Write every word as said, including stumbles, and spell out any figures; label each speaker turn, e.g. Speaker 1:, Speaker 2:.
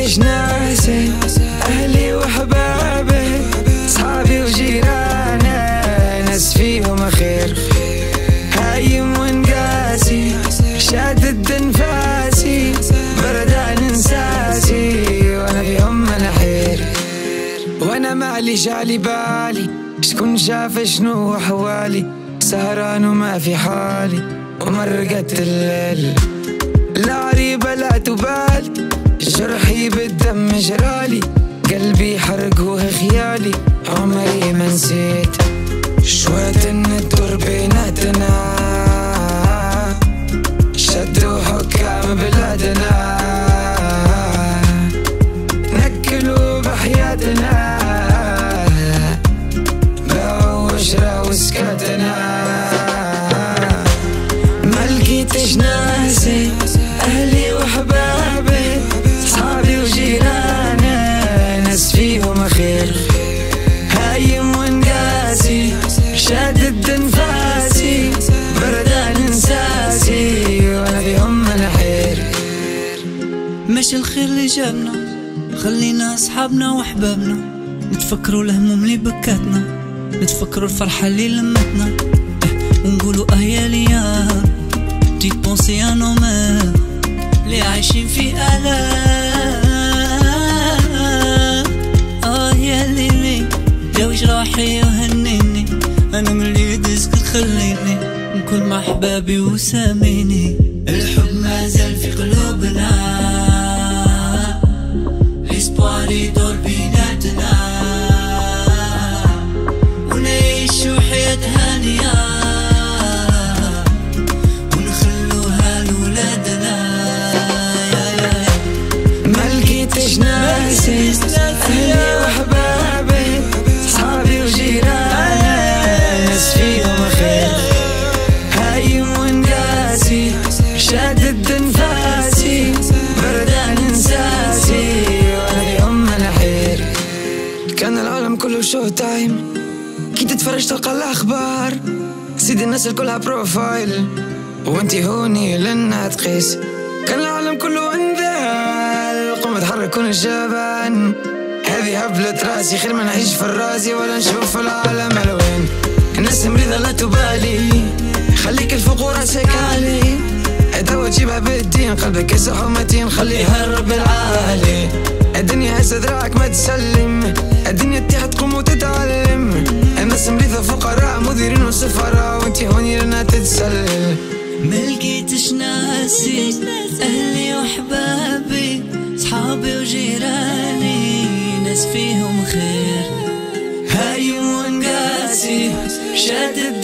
Speaker 1: لقيتش ناسي أهلي وأحبابي صحابي وجيراني ناس فيهم خير هايم ونقاسي شادد انفاسي بردان انساسي وانا فيهم منحير وانا مالي جالي بالي شكون شاف شنو احوالي سهران وما في حالي ومرقت الليل لا ريبة لا تبالي جرحي بالدم جرالي قلبي حرقوه خيالي عمري ما نسيت شوية الندور بيناتنا شدوا حكام بلادنا نكلوا بحياتنا باعوا وشرا وسكاتنا ما لقيتش ناسي أهلي وأحبابي صحابي وجيراني ناس فيهم خير هايم ونقاسي شادد انفاسي بردان انساسي وانا فيهم منحير
Speaker 2: ماشي الخير اللي جابنا خلينا اصحابنا واحبابنا نتفكروا الهموم اللي بكاتنا نتفكروا الفرحة اللي لمتنا ونقولوا اه يا ليام تي بونسي ان نومير اللي عايشين في آلام اه يا ليلي جاوي جراحي وهنيني انا من اللي يدزك تخليني نكون مع احبابي وساميني الحب ما زال في قلوبنا الاسبوار يدور بيناتنا ونعيشوا حياة هانية ونخلوها لولادنا
Speaker 1: ما لقيتش ناسي أهلي وأحبابي صحابي وجيراني ناس فيهم خير هايم ونقاسي شادد انفاسي بردان انساسي وانا فيهم منحير كان العالم كله شو تايم كي تتفرج تلقى الاخبار سيدي الناس كلها بروفايل وانتي هوني لنا تقيس كان العالم كله انذال قوم تحركون الجبان هذه هبلة راسي خير ما نعيش في الراسي ولا نشوف العالم الوين الناس مريضة لا تبالي خليك الفوق وراسك عالي عداوة تجيبها بالدين قلبك يصح ومتين خليها الرب العالي الدنيا هسه ذراعك ما تسلم الدنيا تتيح تقوم وتتعلم الناس مريضة فقراء مديرين وسفراء وانتي هوني لنا تتسلل
Speaker 2: ملقيتش ناسي أهلي وأحبابي صحابي وجيراني ناس فيهم خير
Speaker 1: هايم ونقاسي
Speaker 2: شادد